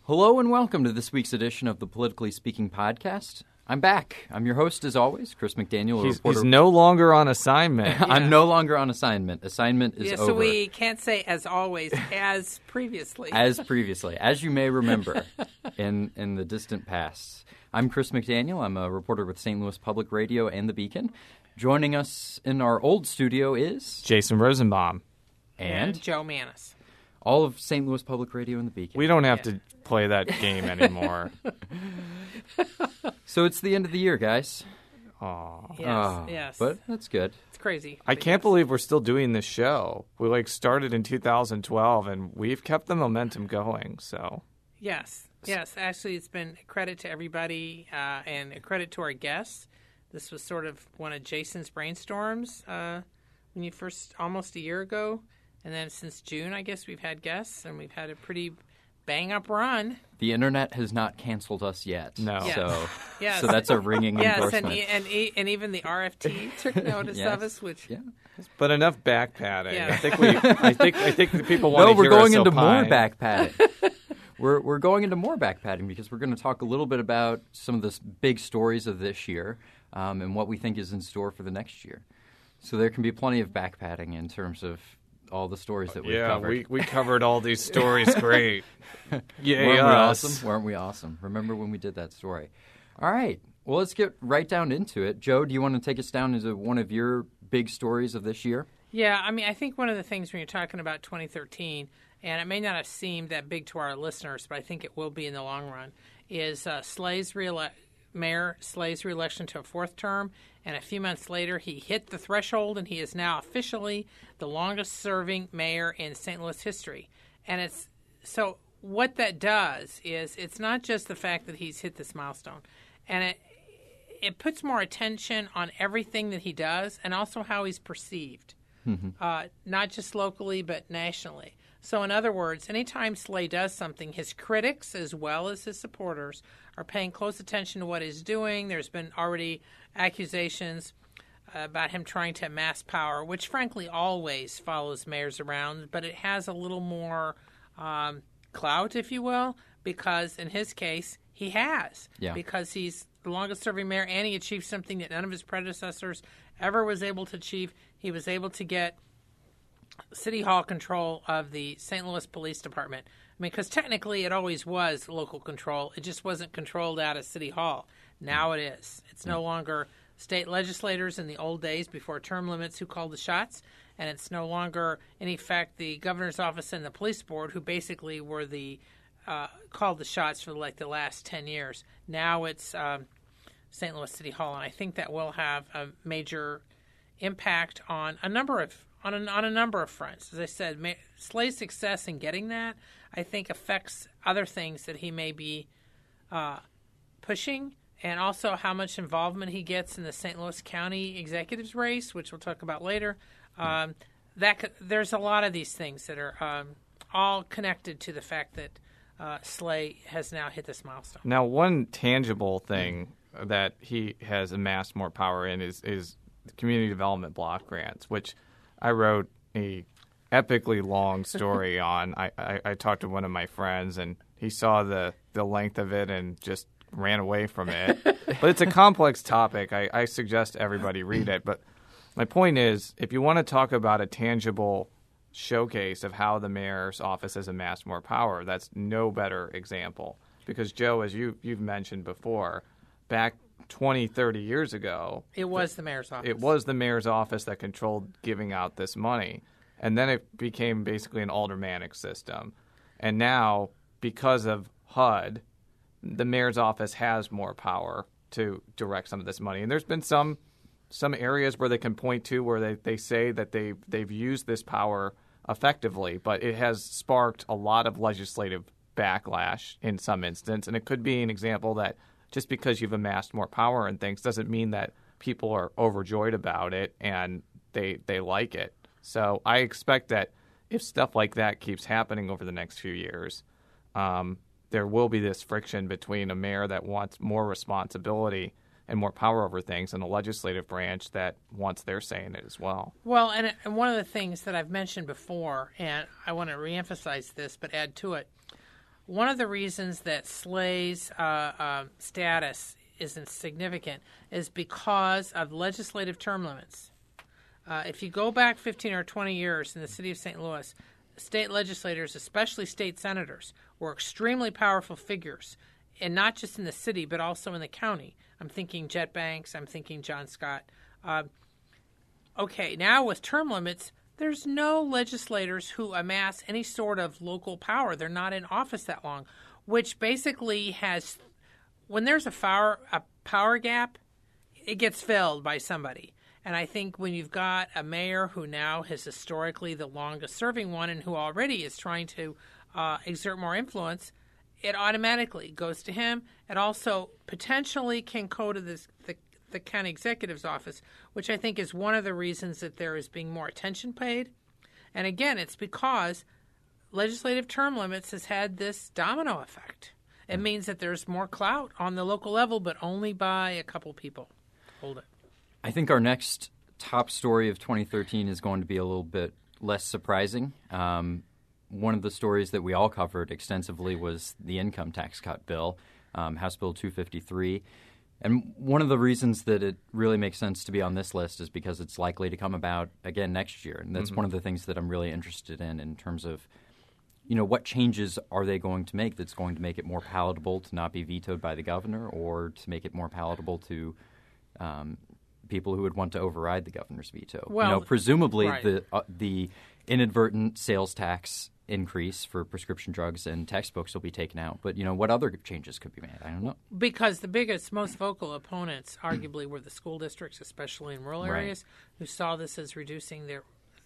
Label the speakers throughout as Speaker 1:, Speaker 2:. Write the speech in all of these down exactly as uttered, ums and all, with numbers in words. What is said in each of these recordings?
Speaker 1: Hello and welcome to this week's edition of the Politically Speaking podcast. I'm back. I'm your host, as always, Chris McDaniel.
Speaker 2: He's,
Speaker 1: reporter.
Speaker 2: he's no longer on assignment.
Speaker 1: I'm
Speaker 3: Yeah.
Speaker 1: no longer on assignment. Assignment is
Speaker 3: yeah,
Speaker 1: over.
Speaker 3: so we can't say as always, as previously.
Speaker 1: As previously, as you may remember in, in the distant past. I'm Chris McDaniel. I'm a reporter with Saint Louis Public Radio and The Beacon. Joining us in our old studio is...
Speaker 2: Jason Rosenbaum.
Speaker 1: And,
Speaker 3: and Joe Manis.
Speaker 1: all of Saint Louis Public Radio and The Beacon.
Speaker 2: We don't have
Speaker 3: Yeah.
Speaker 2: to play that game anymore.
Speaker 1: So it's the end of the year, guys.
Speaker 2: Aw.
Speaker 3: Yes,
Speaker 1: Ah,
Speaker 3: yes.
Speaker 1: But that's good.
Speaker 3: It's crazy.
Speaker 2: I
Speaker 3: but
Speaker 2: can't
Speaker 3: yes.
Speaker 2: believe we're still doing this show. We like started in two thousand twelve, and we've kept the momentum going. So
Speaker 3: Yes, yes. Actually, it's been a credit to everybody uh, and a credit to our guests. This was sort of one of Jason's brainstorms uh, when you first, almost a year ago. And then since June, I guess, we've had guests, and we've had a pretty bang-up run.
Speaker 1: The internet has not canceled us yet.
Speaker 2: No.
Speaker 3: Yes.
Speaker 1: So,
Speaker 3: Yes.
Speaker 1: so that's a ringing
Speaker 3: Yes, and,
Speaker 1: endorsement.
Speaker 3: e- and, e- and even the R F T took notice
Speaker 1: Yes.
Speaker 3: of us, which...
Speaker 1: Yeah.
Speaker 2: but enough back padding.
Speaker 3: Yeah.
Speaker 2: I think we. I think. I think the people want
Speaker 1: No,
Speaker 2: to
Speaker 1: we're
Speaker 2: hear
Speaker 1: going
Speaker 2: us
Speaker 1: into more
Speaker 2: opine.
Speaker 1: back padding. we're we're going into more back padding because we're going to talk a little bit about some of the s- big stories of this year um, and what we think is in store for the next year. So there can be plenty of back padding in terms of all the stories that we've
Speaker 2: Yeah,
Speaker 1: covered.
Speaker 2: we we covered all these stories. Great. Yeah,
Speaker 1: Weren't we
Speaker 2: us.
Speaker 1: awesome? Weren't we awesome? Remember when we did that story? All right. Well, let's get right down into it. Joe, do you want to take us down into one of your big stories of this year?
Speaker 3: Yeah, I mean, I think one of the things when you're talking about twenty thirteen, and it may not have seemed that big to our listeners, but I think it will be in the long run, is uh, Slay's reele- Mayor Slay's reelection to a fourth term, and a few months later he hit the threshold, and he is now officially the longest-serving mayor in Saint Louis history. And it's so what that does is it's not just the fact that he's hit this milestone, and it it puts more attention on everything that he does and also how he's perceived. Uh, not just locally, but nationally. So, in other words, anytime Slay does something, his critics as well as his supporters are paying close attention to what he's doing. There's been already accusations uh, about him trying to amass power, which frankly always follows mayors around, but it has a little more um, clout, if you will, because in his case, he has.
Speaker 1: Yeah.
Speaker 3: Because he's the longest serving mayor and he achieved something that none of his predecessors ever was able to achieve. He was able to get City Hall control of the Saint Louis Police Department. I mean, because technically it always was local control. It just wasn't controlled out of City Hall. Now it is. It's no longer state legislators in the old days before term limits who called the shots. And it's no longer, in effect, the governor's office and the police board who basically were the uh, called the shots for like the last ten years. Now it's um, Saint Louis City Hall. And I think that will have a major impact on a number of on a, on a number of fronts. As I said, may, Slay's success in getting that, I think, affects other things that he may be uh, pushing, and also how much involvement he gets in the Saint Louis County executives race, which we'll talk about later. Um, that could, there's a lot of these things that are um, all connected to the fact that uh, Slay has now hit this milestone.
Speaker 2: Now, one tangible thing that he has amassed more power in is is community development block grants, which I wrote a epically long story on. I, I, I talked to one of my friends, and he saw the, the length of it and just ran away from it. But it's a complex topic. I, I suggest everybody read it. But my point is, if you want to talk about a tangible showcase of how the mayor's office has amassed more power, that's no better example. Because, Joe, as you, you've mentioned before, back twenty, thirty years ago,
Speaker 3: It was the mayor's office.
Speaker 2: it was the mayor's office that controlled giving out this money. And then it became basically an aldermanic system. And now, because of H U D, the mayor's office has more power to direct some of this money. And there's been some some areas where they can point to where they, they say that they've, they've used this power effectively, but it has sparked a lot of legislative backlash in some instance. And it could be an example that just because you've amassed more power and things doesn't mean that people are overjoyed about it and they they like it. So I expect that if stuff like that keeps happening over the next few years, um, there will be this friction between a mayor that wants more responsibility and more power over things and a legislative branch that wants their say in it as well.
Speaker 3: Well, and, and one of the things that I've mentioned before, and I want to reemphasize this but add to it, one of the reasons that Slay's uh, um, status isn't significant is because of legislative term limits. Uh, if you go back fifteen or twenty years in the city of Saint Louis, state legislators, especially state senators, were extremely powerful figures, and not just in the city, but also in the county. I'm thinking Jet Banks. I'm thinking John Scott. Uh, okay, now with term limits, there's no legislators who amass any sort of local power. They're not in office that long, which basically has, when there's a power, a power gap, it gets filled by somebody. And I think when you've got a mayor who now is historically the longest-serving one and who already is trying to uh, exert more influence, it automatically goes to him. It also potentially can go to this, the, the county executive's office, which I think is one of the reasons that there is being more attention paid. And again, it's because legislative term limits has had this domino effect. It means that there's more clout on the local level, but only by a couple people. Hold it.
Speaker 1: I think our next top story of twenty thirteen is going to be a little bit less surprising. Um, one of the stories that we all covered extensively was the income tax cut bill, um, House Bill two fifty-three. And one of the reasons that it really makes sense to be on this list is because it's likely to come about again next year. And that's mm-hmm. one of the things that I'm really interested in in terms of, you know, what changes are they going to make that's going to make it more palatable to not be vetoed by the governor or to make it more palatable to um, people who would want to override the governor's veto.
Speaker 3: Well,
Speaker 1: you know, presumably
Speaker 3: right.
Speaker 1: the uh, the inadvertent sales tax increase for prescription drugs and textbooks will be taken out. But, you know, what other changes could be made? I don't know.
Speaker 3: Because the biggest, most vocal opponents arguably were the school districts, especially in rural areas, right. who saw this as reducing their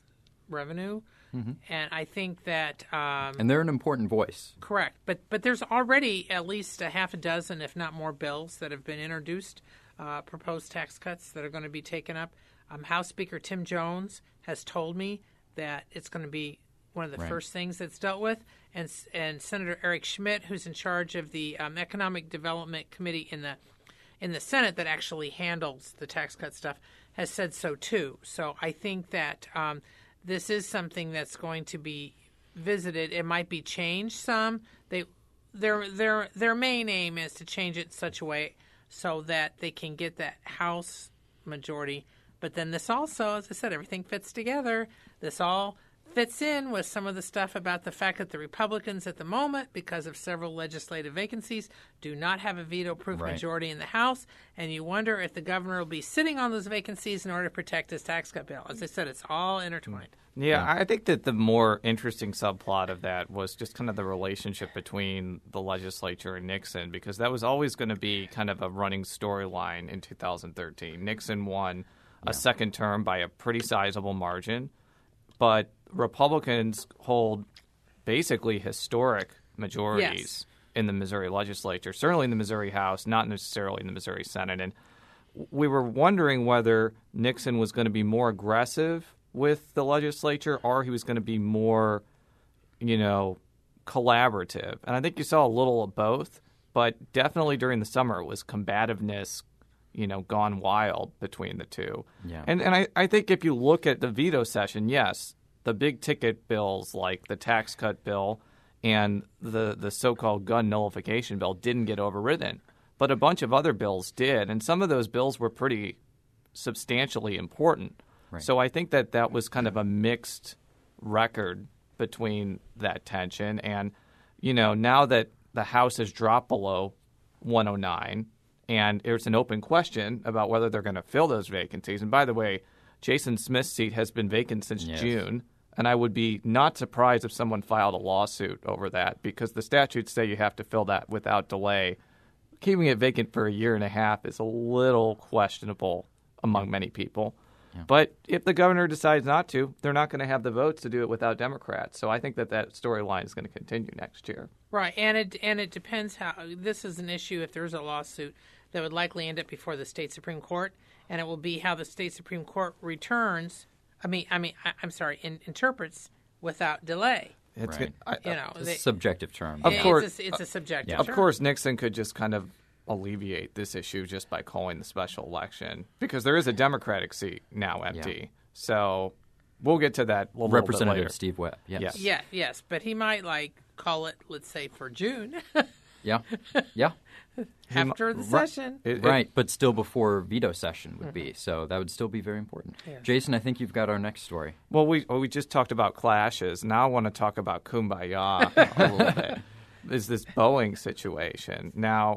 Speaker 3: revenue. Mm-hmm. And I think that... Um,
Speaker 1: and they're an important voice.
Speaker 3: Correct. But but there's already at least a half a dozen, if not more, bills that have been introduced, uh, proposed tax cuts that are going to be taken up. Um, House Speaker Tim Jones has told me that it's going to be one of the right. first things that's dealt with. And and Senator Eric Schmidt, who's in charge of the um, Economic Development Committee in the in the Senate that actually handles the tax cut stuff, has said so too. So I think that... Um, This is something that's going to be visited. It might be changed some. They, their their their main aim is to change it in such a way so that they can get that House majority. But then this also, as I said, everything fits together. This all fits in with some of the stuff about the fact that the Republicans at the moment, because of several legislative vacancies, do not have a veto-proof
Speaker 1: right.
Speaker 3: majority in the House. And you wonder if the governor will be sitting on those vacancies in order to protect his tax cut bill. As I said, it's all intertwined.
Speaker 2: Yeah, yeah, I think that the more interesting subplot of that was just kind of the relationship between the legislature and Nixon, because that was always going to be kind of a running storyline in two thousand thirteen. Nixon won a yeah. second term by a pretty sizable margin, but Republicans hold basically historic majorities
Speaker 3: yes.
Speaker 2: in the Missouri legislature, certainly in the Missouri House, not necessarily in the Missouri Senate. And we were wondering whether Nixon was going to be more aggressive with the legislature or he was going to be more, you know, collaborative. And I think you saw a little of both, but definitely during the summer it was combativeness, you know, gone wild between the two.
Speaker 1: Yeah.
Speaker 2: And and I, I think if you look at the veto session, yes, the big ticket bills like the tax cut bill and the, the so-called gun nullification bill didn't get overridden. But a bunch of other bills did, and some of those bills were pretty substantially important.
Speaker 1: Right.
Speaker 2: So I think that that was kind of a mixed record between that tension. And, you know, now that the House has dropped below one oh nine and there's an open question about whether they're going to fill those vacancies. And by the way, Jason Smith's seat has been vacant since
Speaker 1: yes.
Speaker 2: June, and I would be not surprised if someone filed a lawsuit over that because the statutes say you have to fill that without delay. Keeping it vacant for a year and a half is a little questionable among many people.
Speaker 1: Yeah.
Speaker 2: But if the governor decides not to, they're not going to have the votes to do it without Democrats. So I think that that storyline is going to continue next year.
Speaker 3: Right, and it and it depends how this is an issue. If there's a lawsuit that would likely end up before the state Supreme Court, and it will be how the state Supreme Court returns. I mean, I mean, I, I'm sorry, in, interprets without delay.
Speaker 2: It's
Speaker 1: right.
Speaker 2: I,
Speaker 3: you know,
Speaker 1: it's
Speaker 3: they,
Speaker 1: a subjective term.
Speaker 2: Of
Speaker 3: yeah,
Speaker 2: course,
Speaker 3: it's a, it's a subjective
Speaker 1: yeah.
Speaker 3: term.
Speaker 2: Of course, Nixon could just kind of alleviate this issue just by calling the special election because there is a Democratic seat now empty.
Speaker 1: Yeah.
Speaker 2: So we'll get to that a little
Speaker 1: Representative
Speaker 2: bit later.
Speaker 1: Steve Webb. Yes.
Speaker 2: Yes.
Speaker 3: Yeah, yes, but he might like call it, let's say, for June
Speaker 1: Yeah, yeah,
Speaker 3: after the
Speaker 2: Right.
Speaker 3: session.
Speaker 2: It- it-
Speaker 1: right. But still before veto session would be. So that would still be very important.
Speaker 3: Yes.
Speaker 1: Jason, I think you've got our next story.
Speaker 2: Well, we well, we just talked about clashes. Now I want to talk about kumbaya a little bit. Is this Boeing situation. Now,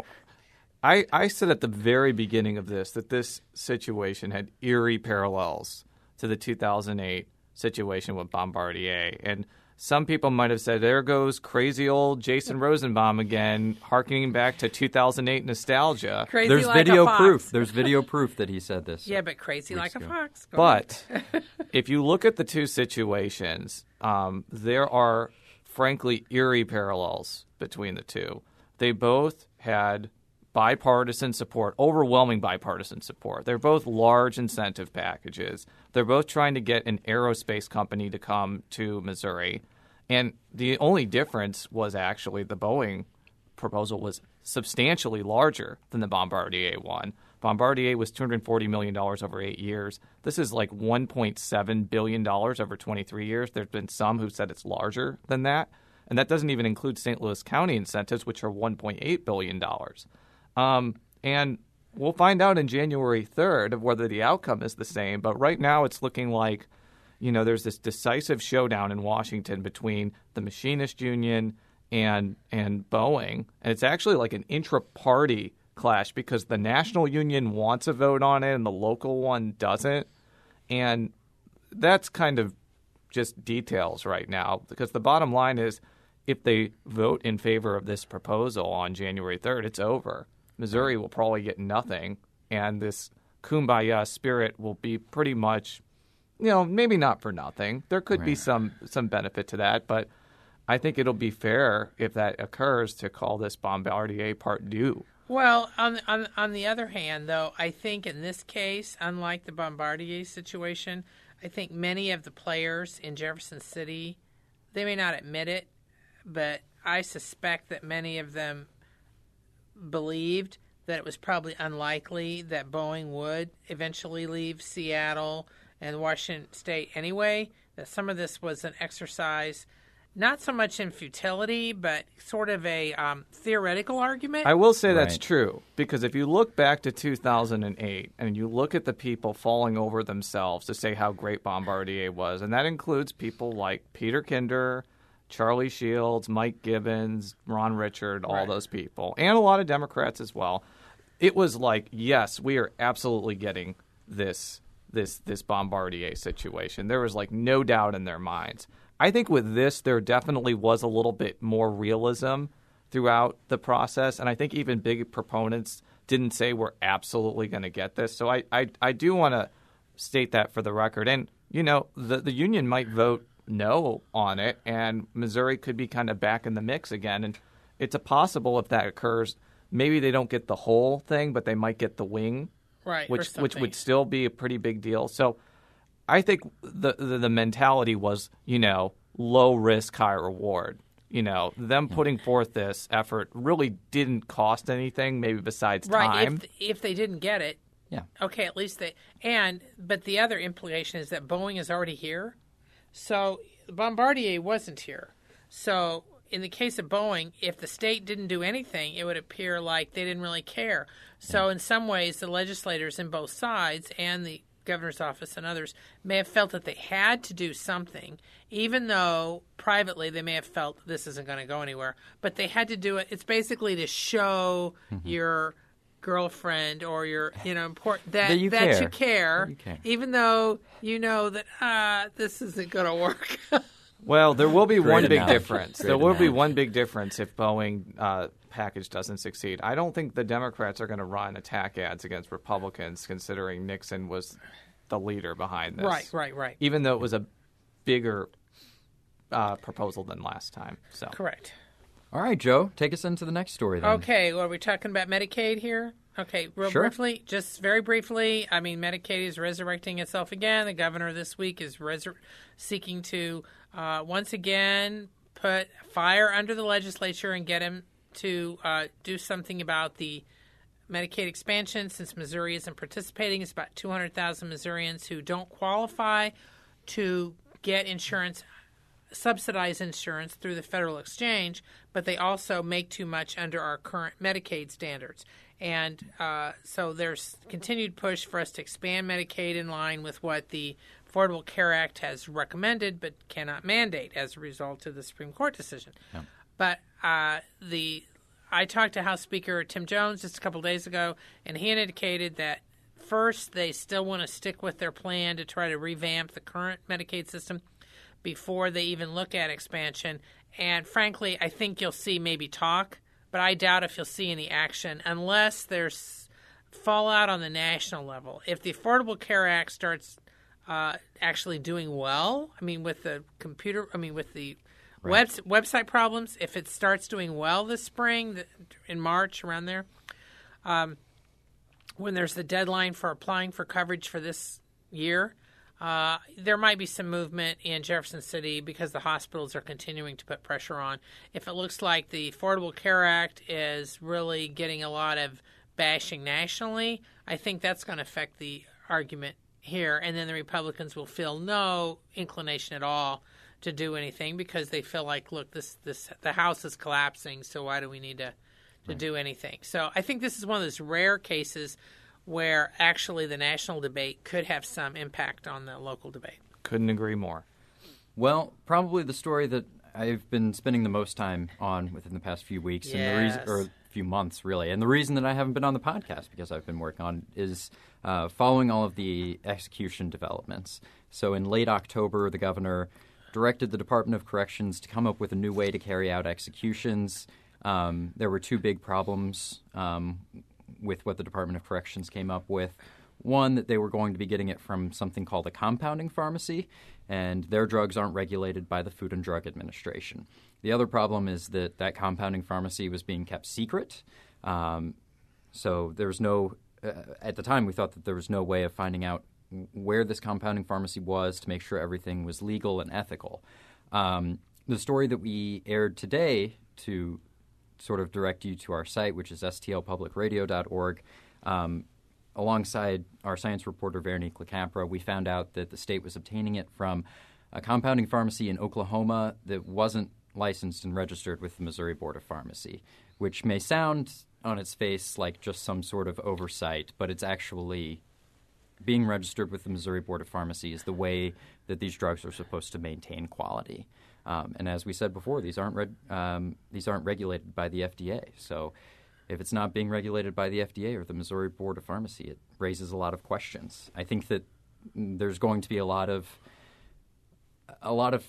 Speaker 2: I, I said at the very beginning of this that this situation had eerie parallels to the two thousand eight situation with Bombardier. And some people might have said, there goes crazy old Jason Rosenbaum again, harkening back to two thousand eight nostalgia.
Speaker 3: Crazy
Speaker 1: There's
Speaker 3: like
Speaker 1: video
Speaker 3: a fox.
Speaker 1: proof. There's video proof that he said this.
Speaker 3: Yeah, but crazy
Speaker 1: Weeks
Speaker 3: like a
Speaker 1: ago.
Speaker 3: fox. Go
Speaker 2: But if you look at the two situations, um, there are frankly eerie parallels between the two. They both had bipartisan support, overwhelming bipartisan support. They're both large incentive packages. They're both trying to get an aerospace company to come to Missouri. And the only difference was actually the Boeing proposal was substantially larger than the Bombardier one. Bombardier was two hundred forty million dollars over eight years. This is like one point seven billion dollars over twenty-three years. There's been some who said it's larger than that. And that doesn't even include Saint Louis County incentives, which are one point eight billion dollars. Um, and we'll find out in January third of whether the outcome is the same. But right now it's looking like, you know, there's this decisive showdown in Washington between the machinist union and and Boeing. And it's actually like an intra-party clash because the national union wants a vote on it and the local one doesn't. And that's kind of just details right now because the bottom line is if they vote in favor of this proposal on January third, it's over. Missouri will probably get nothing, and this kumbaya spirit will be pretty much, you know, maybe not for nothing. There could be
Speaker 1: Right.
Speaker 2: some some benefit to that, but I think it'll be fair if that occurs to call this Bombardier Part Deux.
Speaker 3: Well, on, on on the other hand, though, I think in this case, unlike the Bombardier situation, I think many of the players in Jefferson City, they may not admit it, but I suspect that many of them believed that it was probably unlikely that Boeing would eventually leave Seattle and Washington State anyway, that some of this was an exercise not so much in futility, but sort of a um, theoretical argument.
Speaker 2: I will say that's
Speaker 1: Right.
Speaker 2: true because if you look back to two thousand eight and you look at the people falling over themselves to say how great Bombardier was, and that includes people like Peter Kinder, Charlie Shields, Mike Gibbons, Ron Richard, all
Speaker 3: Right.
Speaker 2: those people, and a lot of Democrats as well. It was like, yes, we are absolutely getting this this this Bombardier situation. There was like no doubt in their minds. I think with this, there definitely was a little bit more realism throughout the process, and I think even big proponents didn't say we're absolutely going to get this. So I, I, I do want to state that for the record. And, you know, the, the union might vote no on it, and Missouri could be kind of back in the mix again. And it's a possible if that occurs, maybe they don't get the whole thing, but they might get the wing,
Speaker 3: right, or
Speaker 2: which which
Speaker 3: something.
Speaker 2: would still be a pretty big deal. So I think the, the the mentality was, you know, low risk, high reward. You know, them putting forth this effort really didn't cost anything, maybe besides
Speaker 3: right.
Speaker 2: time.
Speaker 3: If if they didn't get it,
Speaker 1: Yeah.
Speaker 3: okay, at least they and but the other implication is that Boeing is already here, so Bombardier wasn't here. So in the case of Boeing, if the state didn't do anything, it would appear like they didn't really care. So in some ways, the legislators in both sides and the governor's office and others may have felt that they had to do something, even though privately they may have felt this isn't going to go anywhere. But they had to do it. It's basically to show
Speaker 1: Mm-hmm.
Speaker 3: your girlfriend or your, you know, important that
Speaker 1: That you care.
Speaker 3: you care,
Speaker 1: That you care.
Speaker 3: even though you know that ah, this isn't going to work.
Speaker 2: Well, there will be
Speaker 1: Great
Speaker 2: one big
Speaker 1: analogy.
Speaker 2: difference.
Speaker 1: Great
Speaker 2: there will be
Speaker 1: analogy.
Speaker 2: one big difference if Boeing uh, package doesn't succeed. I don't think the Democrats are going to run attack ads against Republicans, considering Nixon was the leader behind this.
Speaker 3: Right, right, right.
Speaker 2: Even though it was a bigger uh, proposal than last time. So
Speaker 3: Correct.
Speaker 1: All right, Joe, take us into the next story then.
Speaker 3: Okay, well, are we talking about Medicaid here? Okay, real
Speaker 1: Sure.
Speaker 3: briefly, just very briefly, I mean, Medicaid is resurrecting itself again. The governor this week is resur- seeking to uh, once again put fire under the legislature and get him to uh, do something about the Medicaid expansion. Since Missouri isn't participating, it's about two hundred thousand Missourians who don't qualify to get insurance subsidize insurance through the federal exchange, but they also make too much under our current Medicaid standards. And uh, so there's continued push for us to expand Medicaid in line with what the Affordable Care Act has recommended but cannot mandate as a result of the Supreme Court decision.
Speaker 1: Yeah.
Speaker 3: But uh, the I talked to House Speaker Tim Jones just a couple of days ago, and he indicated that first they still want to stick with their plan to try to revamp the current Medicaid system before they even look at expansion. And frankly, I think you'll see maybe talk, but I doubt if you'll see any action unless there's fallout on the national level. If the Affordable Care Act starts uh, actually doing well, I mean, with the computer, I mean, with the
Speaker 1: right.
Speaker 3: web, website problems, if it starts doing well this spring, in March, around there, um, when there's the deadline for applying for coverage for this year, Uh, there might be some movement in Jefferson City because the hospitals are continuing to put pressure on. If it looks like the Affordable Care Act is really getting a lot of bashing nationally, I think that's going to affect the argument here. And then the Republicans will feel no inclination at all to do anything because they feel like, look, this, this the House is collapsing, so why do we need to, to right. do anything? So I think this is one of those rare cases where actually the national debate could have some impact on the local debate.
Speaker 2: Couldn't agree more.
Speaker 1: Well, probably the story that I've been spending the most time on within the past few weeks,
Speaker 3: yes.
Speaker 1: and the reason, or few months really, and the reason that I haven't been on the podcast because I've been working on is uh, following all of the execution developments. So in late October, the governor directed the Department of Corrections to come up with a new way to carry out executions. Um, there were two big problems um, with what the Department of Corrections came up with. One, that they were going to be getting it from something called a compounding pharmacy, and their drugs aren't regulated by the Food and Drug Administration. The other problem is that that compounding pharmacy was being kept secret. Um, so there was no, uh, at the time we thought that there was no way of finding out where this compounding pharmacy was to make sure everything was legal and ethical. Um, the story that we aired today to sort of direct you to our site, which is s t l public radio dot org, um, alongside our science reporter Veronique LaCampra, we found out that the state was obtaining it from a compounding pharmacy in Oklahoma that wasn't licensed and registered with the Missouri Board of Pharmacy, which may sound on its face like just some sort of oversight, but it's actually being registered with the Missouri Board of Pharmacy is the way that these drugs are supposed to maintain quality. Um, and as we said before, these aren't reg- um, these aren't regulated by the F D A. So if it's not being regulated by the F D A or the Missouri Board of Pharmacy, it raises a lot of questions. I think that there's going to be a lot of a lot of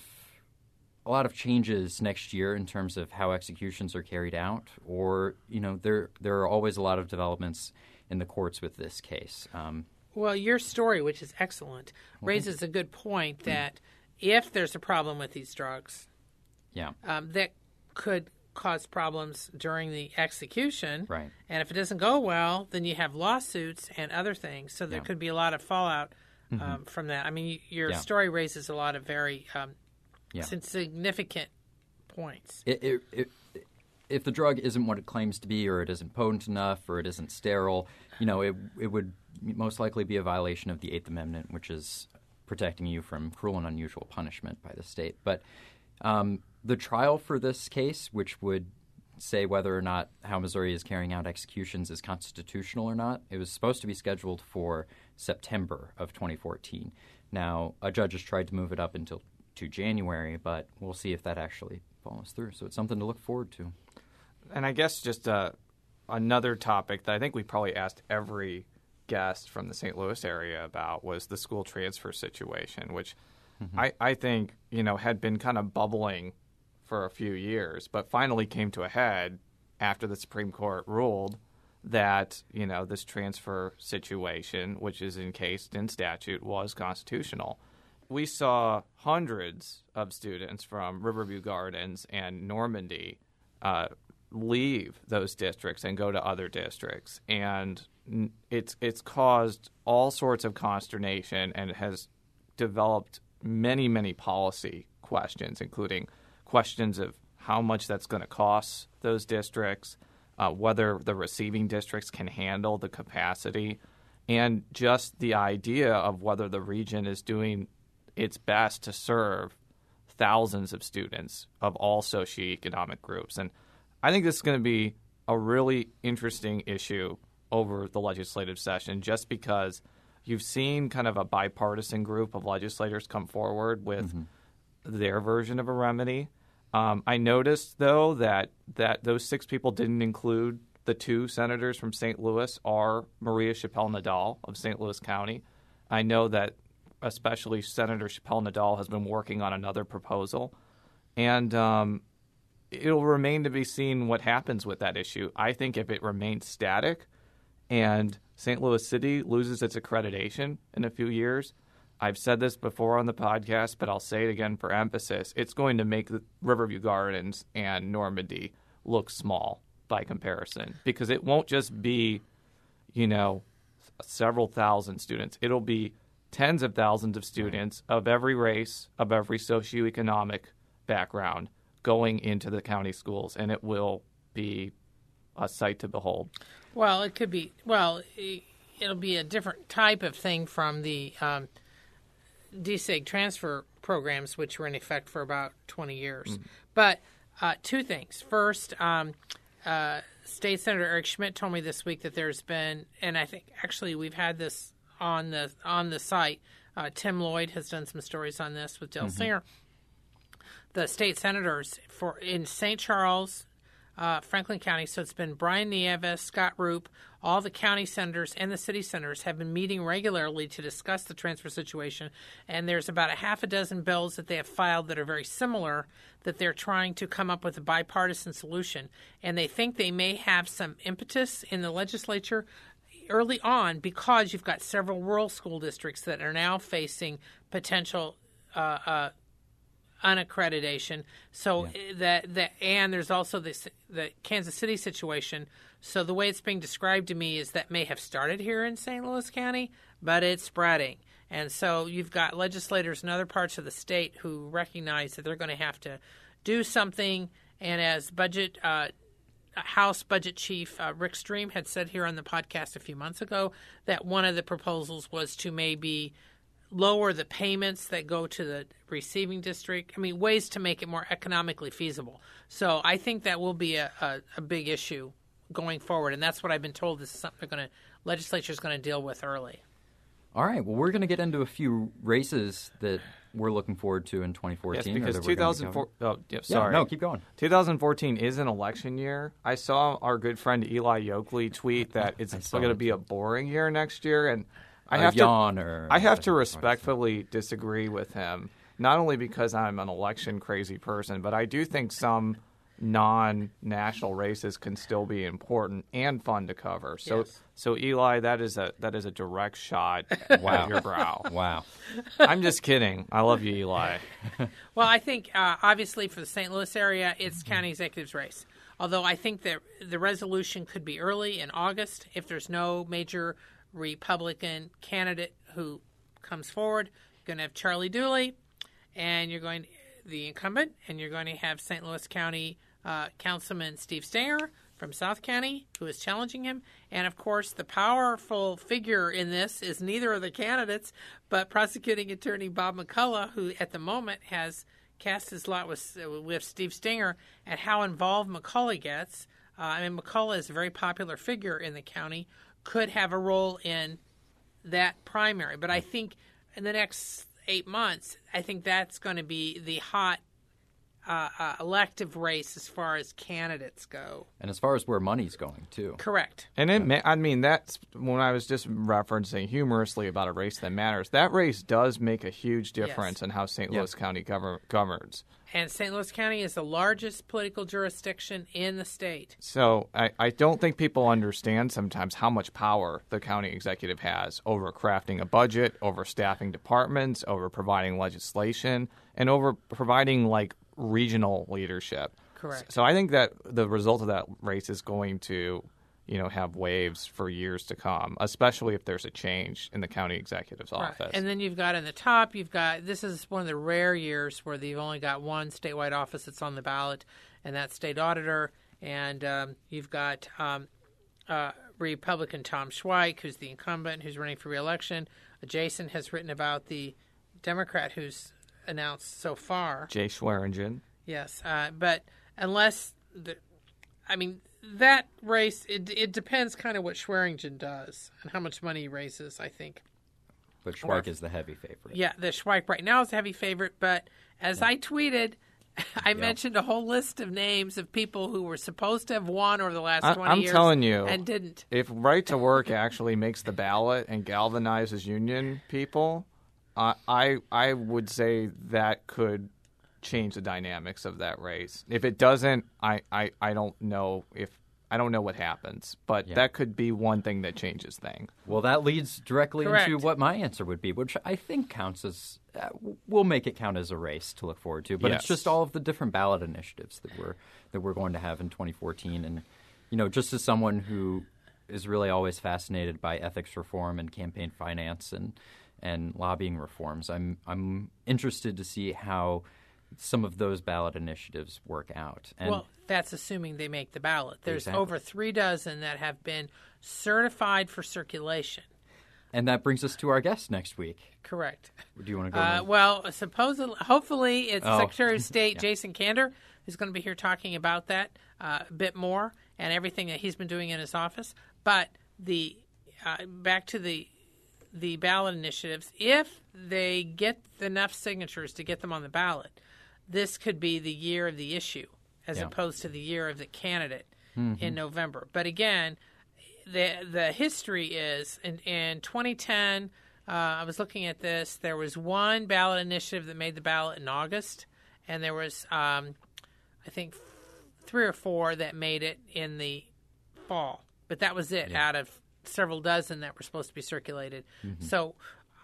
Speaker 1: a lot of changes next year in terms of how executions are carried out, or you know, there there are always a lot of developments in the courts with this case. Um,
Speaker 3: well, your story, which is excellent, raises a good point that if there's a problem with these drugs,
Speaker 1: yeah,
Speaker 3: um, that could cause problems during the execution.
Speaker 1: Right. And
Speaker 3: if it doesn't go well, then you have lawsuits and other things. So there
Speaker 1: yeah.
Speaker 3: could be a lot of fallout um,
Speaker 1: mm-hmm.
Speaker 3: from that. I mean, your
Speaker 1: yeah.
Speaker 3: story raises a lot of very um,
Speaker 1: yeah.
Speaker 3: significant points.
Speaker 1: It, it, it, if the drug isn't what it claims to be, or it isn't potent enough, or it isn't sterile, you know, it it would most likely be a violation of the Eighth Amendment, which is protecting you from cruel and unusual punishment by the state. But um, the trial for this case, which would say whether or not how Missouri is carrying out executions is constitutional or not, it was supposed to be scheduled for September of twenty fourteen. Now, a judge has tried to move it up until to January, but we'll see if that actually follows through. So it's something to look forward to.
Speaker 2: And I guess just uh, another topic that I think we probably asked every guest from the Saint Louis area about was the school transfer situation, which mm-hmm. I, I think, you know, had been kind of bubbling for a few years, but finally came to a head after the Supreme Court ruled that, you know, this transfer situation, which is encased in statute, was constitutional. We saw hundreds of students from Riverview Gardens and Normandy uh, leave those districts and go to other districts, and it's it's caused all sorts of consternation and has developed many, many policy questions, including questions of how much that's going to cost those districts, uh, whether the receiving districts can handle the capacity, and just the idea of whether the region is doing its best to serve thousands of students of all socioeconomic groups. And I think this is going to be a really interesting issue over the legislative session, just because you've seen kind of a bipartisan group of legislators come forward with mm-hmm. their version of a remedy. Um, I noticed, though, that, that those six people didn't include the two senators from Saint Louis or Maria Chappelle-Nadal of Saint Louis County. I know that especially Senator Chappelle-Nadal has been working on another proposal. And um, it'll remain to be seen what happens with that issue. I think if it remains static and Saint Louis City loses its accreditation in a few years, I've said this before on the podcast, but I'll say it again for emphasis, it's going to make the Riverview Gardens and Normandy look small by comparison, because it won't just be, you know, several thousand students. It'll be tens of thousands of students of every race, of every socioeconomic background going into the county schools, and it will be a sight to behold.
Speaker 3: Well, it could be, well, it'll be a different type of thing from the um, D S E G transfer programs, which were in effect for about twenty years. Mm. But uh, two things. First, um, uh, State Senator Eric Schmidt told me this week that there's been, and I think actually we've had this on the on the site. Uh, Tim Lloyd has done some stories on this with Dale mm-hmm. Singer. The state senators for in Saint Charles, uh, Franklin County. So it's been Brian Nieves, Scott Roop, all the county senators and the city senators have been meeting regularly to discuss the transfer situation. And there's about a half a dozen bills that they have filed that are very similar, that they're trying to come up with a bipartisan solution. And they think they may have some impetus in the legislature early on, because you've got several rural school districts that are now facing potential uh, uh, unaccreditation. So yeah. that that and there's also this the Kansas City situation. So the way it's being described to me is that may have started here in Saint Louis County, but it's spreading. And so you've got legislators in other parts of the state who recognize that they're going to have to do something. And as budget uh, House Budget Chief uh, Rick Stream had said here on the podcast a few months ago, that one of the proposals was to maybe lower the payments that go to the receiving district. I mean, ways to make it more economically feasible. So I think that will be a, a, a big issue going forward, and that's what I've been told. This is something they're going to legislature is going to deal with early.
Speaker 1: All right. Well, we're going to get into a few races that we're looking forward to in twenty fourteen.
Speaker 2: Yes, because two thousand four. Oh, yeah, sorry.
Speaker 1: Yeah, no, keep going.
Speaker 2: twenty fourteen is an election year. I saw our good friend Eli Yoakley tweet that it's going to be a boring year next year, and I have to
Speaker 1: or,
Speaker 2: I have to respectfully disagree with him. Not only because I'm an election crazy person, but I do think some non-national races can still be important and fun to cover. So,
Speaker 3: yes.
Speaker 2: so Eli, that is a that is a direct shot
Speaker 1: wow.
Speaker 2: at your brow.
Speaker 1: Wow.
Speaker 2: I'm just kidding. I love you, Eli.
Speaker 3: Well, I think uh, obviously for the Saint Louis area, it's county executives race. Although I think that the resolution could be early in August if there's no major Republican candidate who comes forward. You're going to have Charlie Dooley, and you're going to, the incumbent, and you're going to have Saint Louis County uh, Councilman Steve Stenger from South County, who is challenging him. And, of course, the powerful figure in this is neither of the candidates, but prosecuting attorney Bob McCullough, who at the moment has cast his lot with, with Steve Stenger, and how involved McCullough gets. Uh, I mean, McCullough is a very popular figure in the county, could have a role in that primary. But I think in the next eight months, I think that's going to be the hot uh, uh, elective race as far as candidates go.
Speaker 1: And as far as where money's going, too.
Speaker 3: Correct.
Speaker 2: And it, ma- I mean, that's when I was just referencing humorously about a race that matters. That race does make a huge difference
Speaker 3: yes.
Speaker 2: in how Saint
Speaker 1: Yep.
Speaker 2: Louis County gover- governs.
Speaker 3: And Saint Louis County is the largest political jurisdiction in the state.
Speaker 2: So I, I don't think people understand sometimes how much power the county executive has over crafting a budget, over staffing departments, over providing legislation, and over providing, like, regional leadership.
Speaker 3: Correct.
Speaker 2: So I think that the result of that race is going to, you know, have waves for years to come, especially if there's a change in the county executive's
Speaker 3: Right.
Speaker 2: office.
Speaker 3: And then you've got in the top, you've got, this is one of the rare years where they've only got one statewide office that's on the ballot, and that's state auditor. And um, you've got um, uh, Republican Tom Schweik, who's the incumbent, who's running for re-election. Jason has written about the Democrat who's announced so far.
Speaker 2: Jay Schweringen.
Speaker 3: Yes, uh, but unless, the, I mean, that race, it, it depends kind of what Schweringen does and how much money he raises, I think.
Speaker 1: But Schweik is the heavy favorite.
Speaker 3: Yeah, the Schweik right now is a heavy favorite, but as yeah. I tweeted, I yeah. mentioned a whole list of names of people who were supposed to have won over the last twenty
Speaker 2: I, I'm
Speaker 3: years
Speaker 2: telling you,
Speaker 3: and didn't.
Speaker 2: If Right to Work actually makes the ballot and galvanizes union people, uh, I I would say that could change the dynamics of that race. If it doesn't, I, I, I don't know if I don't know what happens, but yeah. that could be one thing that changes things.
Speaker 1: Well, that leads directly
Speaker 3: Correct.
Speaker 1: into what my answer would be, which I think counts as uh, we'll make it count as a race to look forward to. But
Speaker 2: yes.
Speaker 1: it's just all of the different ballot initiatives that we're that we're going to have in twenty fourteen. And you know, just as someone who is really always fascinated by ethics reform and campaign finance and and lobbying reforms, I'm I'm interested to see how some of those ballot initiatives work out. And
Speaker 3: well, that's assuming they make the ballot. There's
Speaker 1: exactly.
Speaker 3: over three dozen that have been certified for circulation.
Speaker 1: And that brings us to our guest next week.
Speaker 3: Correct.
Speaker 1: Do you want to go?
Speaker 3: Uh, well, supposedly, hopefully, it's
Speaker 1: oh.
Speaker 3: Secretary of State
Speaker 1: yeah.
Speaker 3: Jason Kander who's going to be here talking about that uh, a bit more and everything that he's been doing in his office. But the uh, back to the the ballot initiatives, if they get enough signatures to get them on the ballot, this could be the year of the issue as
Speaker 1: yeah.
Speaker 3: opposed to the year of the candidate
Speaker 1: mm-hmm.
Speaker 3: in November. But again, the the history is in, in twenty ten, uh, I was looking at this, there was one ballot initiative that made the ballot in August, and there was, um, I think, three or four that made it in the fall. But that was it yeah. out of several dozen that were supposed to be circulated. Mm-hmm. So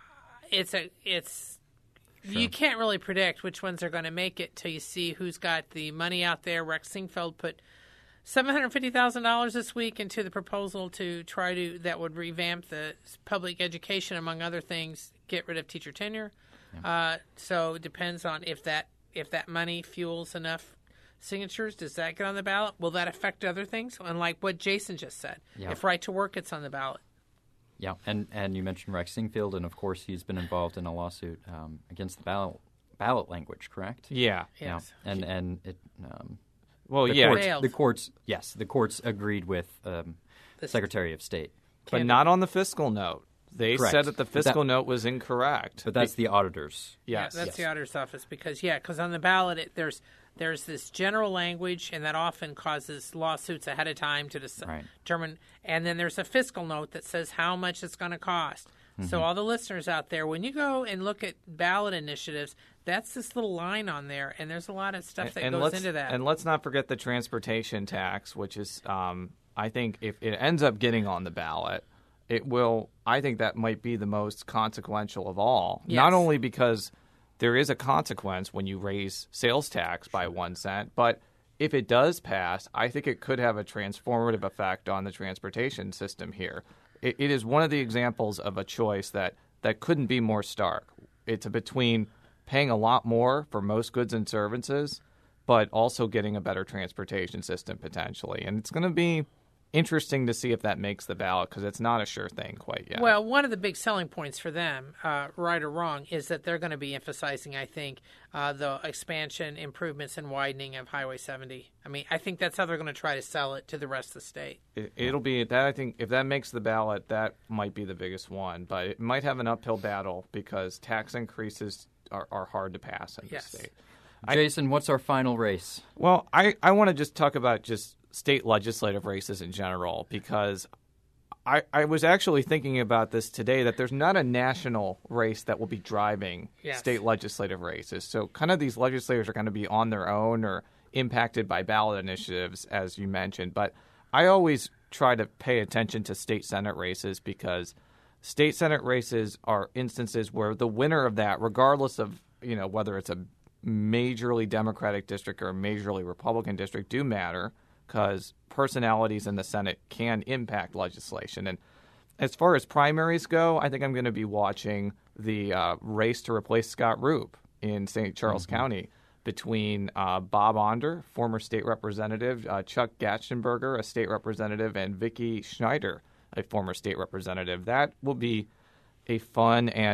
Speaker 3: it's a it's... Sure. You can't really predict which ones are going to make it till you see who's got the money out there. Rex Sinquefield put seven hundred fifty thousand dollars this week into the proposal to try to that would revamp the public education, among other things, get rid of teacher tenure. Yeah. Uh, so it depends on if that if that money fuels enough signatures. Does that get on the ballot? Will that affect other things? And like what Jason just said, yeah. if Right to Work gets on the ballot.
Speaker 1: Yeah, and, and you mentioned Rex Sinquefield, and of course he's been involved in a lawsuit um, against the ballot ballot language, correct?
Speaker 2: Yeah,
Speaker 3: yes.
Speaker 1: Yeah. And and it um,
Speaker 2: well,
Speaker 1: the
Speaker 2: yeah,
Speaker 1: courts,
Speaker 3: failed.
Speaker 1: the courts yes, the courts agreed with um, the Secretary of State,
Speaker 2: but not on the fiscal note. They
Speaker 1: correct.
Speaker 2: said that the fiscal
Speaker 1: that,
Speaker 2: note was incorrect.
Speaker 1: But that's the auditors.
Speaker 2: Yes,
Speaker 3: yeah, that's
Speaker 1: yes.
Speaker 3: the auditor's office because yeah, because on the ballot it, there's. There's this general language, and that often causes lawsuits ahead of time to dis-
Speaker 1: right.
Speaker 3: determine. And then there's a fiscal note that says how much it's going to cost. Mm-hmm. So all the listeners out there, when you go and look at ballot initiatives, that's this little line on there, and there's a lot of stuff that
Speaker 2: and
Speaker 3: goes
Speaker 2: let's,
Speaker 3: into that.
Speaker 2: And let's not forget the transportation tax, which is, um, I think, if it ends up getting on the ballot, it will. I think that might be the most consequential of all.
Speaker 3: Yes.
Speaker 2: Not only because there is a consequence when you raise sales tax by one cent, but if it does pass, I think it could have a transformative effect on the transportation system here. It, it is one of the examples of a choice that, that couldn't be more stark. It's between paying a lot more for most goods and services, but also getting a better transportation system potentially. And it's going to be interesting to see if that makes the ballot because it's not a sure thing quite yet.
Speaker 3: Well, one of the big selling points for them, uh, right or wrong, is that they're going to be emphasizing, I think, uh, the expansion, improvements, and widening of Highway seventy. I mean, I think that's how they're going to try to sell it to the rest of the state.
Speaker 2: It, it'll be that. I think if that makes the ballot, that might be the biggest one. But it might have an uphill battle because tax increases are, are hard to pass in
Speaker 3: yes.
Speaker 2: the state.
Speaker 1: Jason, I, what's our final race?
Speaker 2: Well, I, I want to just talk about just state legislative races in general because I, I was actually thinking about this today that there's not a national race that will be driving
Speaker 3: yes.
Speaker 2: state legislative races. So kind of these legislators are going to be on their own or impacted by ballot initiatives, as you mentioned. But I always try to pay attention to state Senate races because state Senate races are instances where the winner of that, regardless of you know whether it's a majorly Democratic district or a majorly Republican district, do matter because personalities in the Senate can impact legislation. And as far as primaries go, I think I'm going to be watching the uh, race to replace Scott Roop in Saint Charles mm-hmm. County between uh, Bob Onder, former state representative, uh, Chuck Gatchenberger, a state representative, and Vicki Schneider, a former state representative. That will be a fun and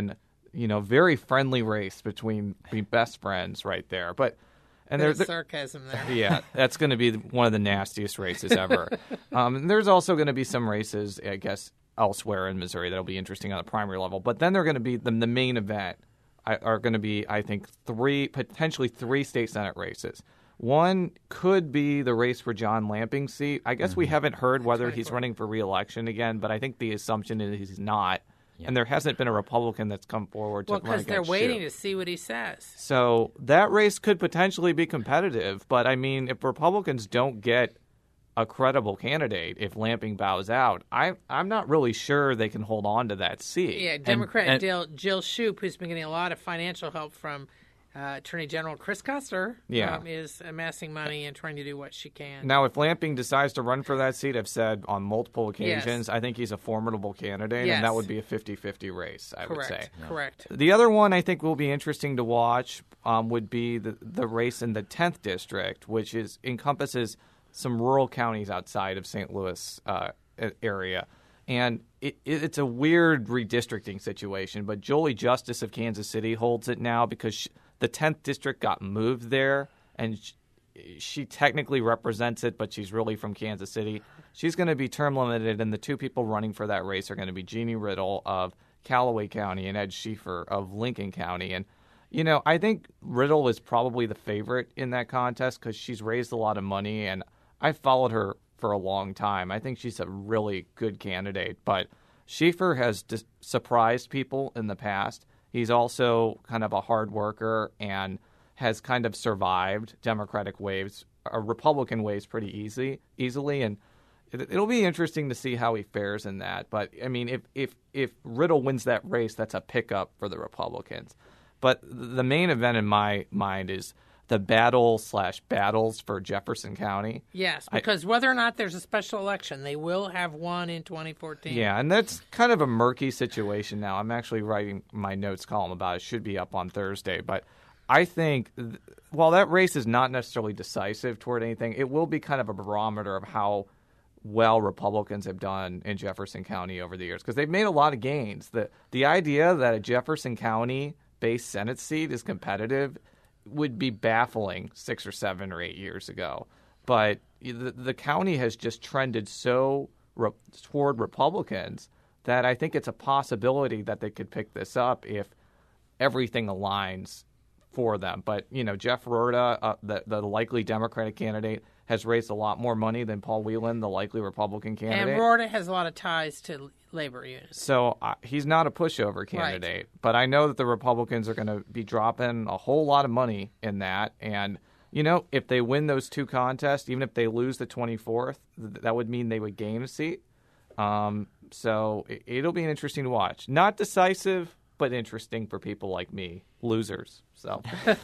Speaker 2: you know, very friendly race between between best friends right there. But and
Speaker 3: There's
Speaker 2: there's
Speaker 3: sarcasm there.
Speaker 2: yeah, that's going to be one of the nastiest races ever. um, and there's also going to be some races, I guess, elsewhere in Missouri that'll be interesting on the primary level. But then they're going to be the, the main event I, are going to be, I think, three potentially three state senate races. One could be the race for John Lamping's seat. I guess mm-hmm. we haven't heard whether he's running for re-election again, but I think the assumption is he's not. Yeah. And there hasn't been a Republican that's come forward to
Speaker 3: well,
Speaker 2: run against
Speaker 3: Well, because they're waiting
Speaker 2: Shue.
Speaker 3: to see what he says.
Speaker 2: So that race could potentially be competitive. But, I mean, if Republicans don't get a credible candidate, if Lamping bows out, I, I'm not really sure they can hold on to that seat.
Speaker 3: Yeah, Democrat
Speaker 1: and, and,
Speaker 3: Jill, Jill Shoup, who's been getting a lot of financial help from Uh, Attorney General Chris Koster
Speaker 2: yeah.
Speaker 3: um, is amassing money and trying to do what she can.
Speaker 2: Now, if Lamping decides to run for that seat, I've said on multiple occasions,
Speaker 3: yes.
Speaker 2: I think he's a formidable candidate,
Speaker 3: yes.
Speaker 2: and that would be a fifty-fifty race, I
Speaker 3: Correct.
Speaker 2: would say.
Speaker 3: Yeah. Correct.
Speaker 2: The other one I think will be interesting to watch um, would be the, the race in the tenth District, which is encompasses some rural counties outside of Saint Louis uh, area. And it, it, it's a weird redistricting situation, but Jolie Justice of Kansas City holds it now because she, the tenth District got moved there, and she, she technically represents it, but she's really from Kansas City. She's going to be term limited, and the two people running for that race are going to be Jeannie Riddle of Callaway County and Ed Schieffer of Lincoln County. And, you know, I think Riddle is probably the favorite in that contest because she's raised a lot of money, and I followed her for a long time. I think she's a really good candidate, but Schieffer has dis- surprised people in the past. He's also kind of a hard worker and has kind of survived Democratic waves, or Republican waves pretty easy, easily. And it, it'll be interesting to see how he fares in that. But, I mean, if, if, if Riddle wins that race, that's a pickup for the Republicans. But the main event in my mind is the battle slash battles for Jefferson County.
Speaker 3: Yes, because I, whether or not there's a special election, they will have one in twenty fourteen.
Speaker 2: Yeah, and that's kind of a murky situation now. I'm actually writing my notes column about it. It should be up on Thursday. But I think th- while that race is not necessarily decisive toward anything, it will be kind of a barometer of how well Republicans have done in Jefferson County over the years, because they've made a lot of gains. The, the idea that a Jefferson County-based Senate seat is competitive would be baffling six or seven or eight years ago. But the, the county has just trended so re- toward Republicans that I think it's a possibility that they could pick this up if everything aligns for them. But, you know, Jeff Rorta, uh, the, the likely Democratic candidate, has raised a lot more money than Paul Whelan, the likely Republican candidate.
Speaker 3: And Rorta has a lot of ties to labor unions.
Speaker 2: So uh, he's not a pushover candidate. Right. But I know that the Republicans are going to be dropping a whole lot of money in that. And, you know, if they win those two contests, even if they lose the twenty-fourth, th- that would mean they would gain a seat. Um, so it, it'll be interesting to watch. Not decisive, but interesting for people like me, losers. So...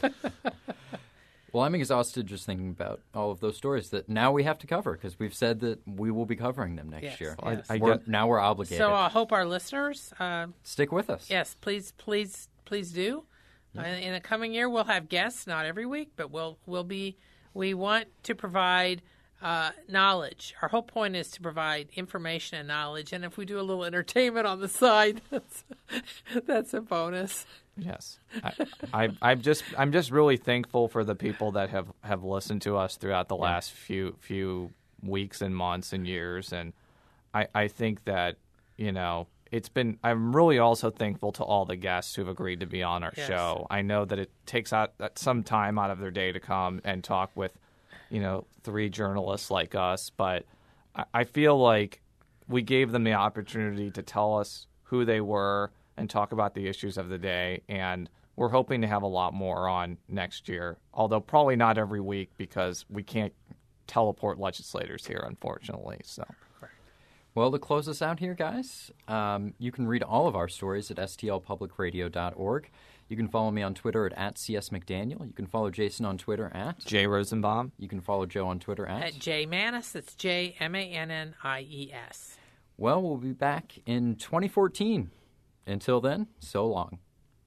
Speaker 1: Well, I'm exhausted just thinking about all of those stories that now we have to cover because we've said that we will be covering them next
Speaker 3: yes,
Speaker 1: year.
Speaker 3: Yes.
Speaker 1: I, I we're, now we're obligated.
Speaker 3: So I hope our listeners uh,
Speaker 1: stick with us.
Speaker 3: Yes, please, please, please do. Yeah. Uh, in the coming year, we'll have guests, not every week, but we'll we'll be. We want to provide uh, knowledge. Our whole point is to provide information and knowledge, and if we do a little entertainment on the side, that's, that's a bonus.
Speaker 2: Yes, I, I, I'm just I'm just really thankful for the people that have, have listened to us throughout the last yeah. few few weeks and months and years, and I, I think that you know it's been. I'm really also thankful to all the guests who've agreed to be on our yes. show. I know that it takes out some time out of their day to come and talk with you know three journalists like us, but I, I feel like we gave them the opportunity to tell us who they were and talk about the issues of the day, and we're hoping to have a lot more on next year, although probably not every week because we can't teleport legislators here, unfortunately. So,
Speaker 1: well, to close us out here, guys, um, you can read all of our stories at s t l public radio dot org. You can follow me on Twitter at, at C S McDaniel. You can follow Jason on Twitter at
Speaker 2: Jay Rosenbaum.
Speaker 1: You can follow Joe on Twitter at
Speaker 3: At Jay Mannis. That's J M A N N I E S.
Speaker 1: Well, we'll be back in twenty fourteen. Until then, so long.